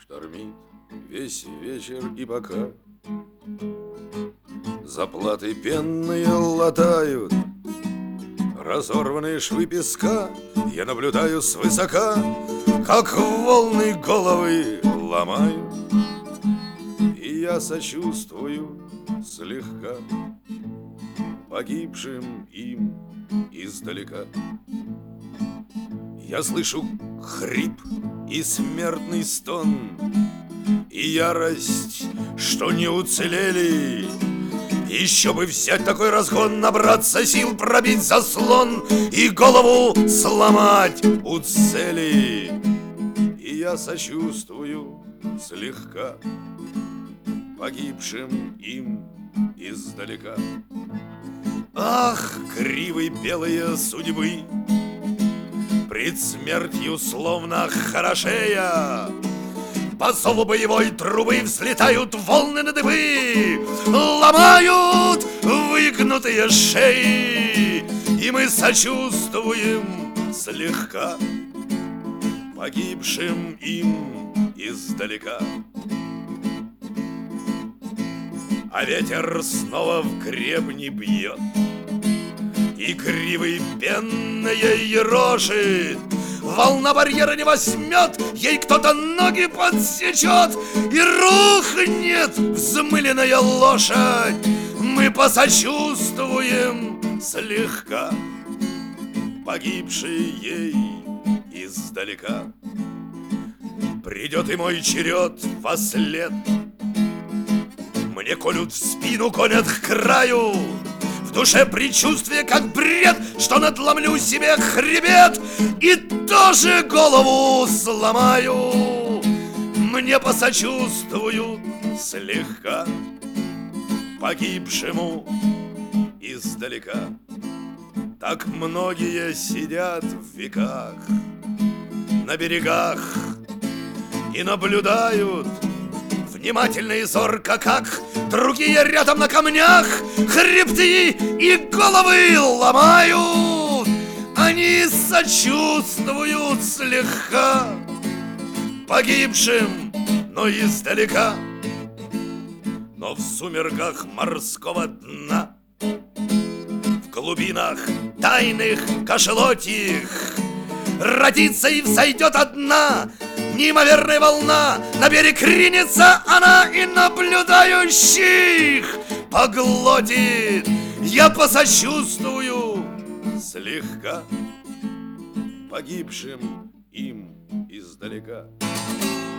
Штормит весь вечер, и пока заплаты пенные латают разорванные швы песка, я наблюдаю свысока, как волны головы ломают, и я сочувствую слегка погибшим им издалека. Я слышу хрип и смертный стон, и ярость, что не уцелели. Еще бы взять такой разгон, набраться сил, пробить заслон и голову сломать у цели. И я сочувствую слегка погибшим им издалека. Ах, кривы белые судьбы, пред смертью словно хорошея, по зову боевой трубы взлетают волны на дыбы, ломают выгнутые шеи, и мы сочувствуем слегка погибшим им издалека. А ветер снова в гребни бьет, и кривый пенные ерошит. Волна барьера не возьмет, ей кто-то ноги подсечет, и рухнет взмыленная лошадь. Мы посочувствуем слегка погибшей ей издалека. Придет и мой черед вослед, мне колют в спину, гонят к краю. В душе предчувствие, как бред, что надломлю себе хребет и тоже голову сломаю. Мне посочувствуют слегка погибшему издалека. Так многие сидят в веках на берегах и наблюдают внимательно и зорко, как другие рядом на камнях хребты и головы ломают. Они сочувствуют слегка погибшим, но издалека. Но в сумерках морского дна, в глубинах тайных кашелотих, родится и взойдет одна неимоверная волна, на берег ринется она и наблюдающих поглотит. Я посочувствую слегка погибшим им издалека.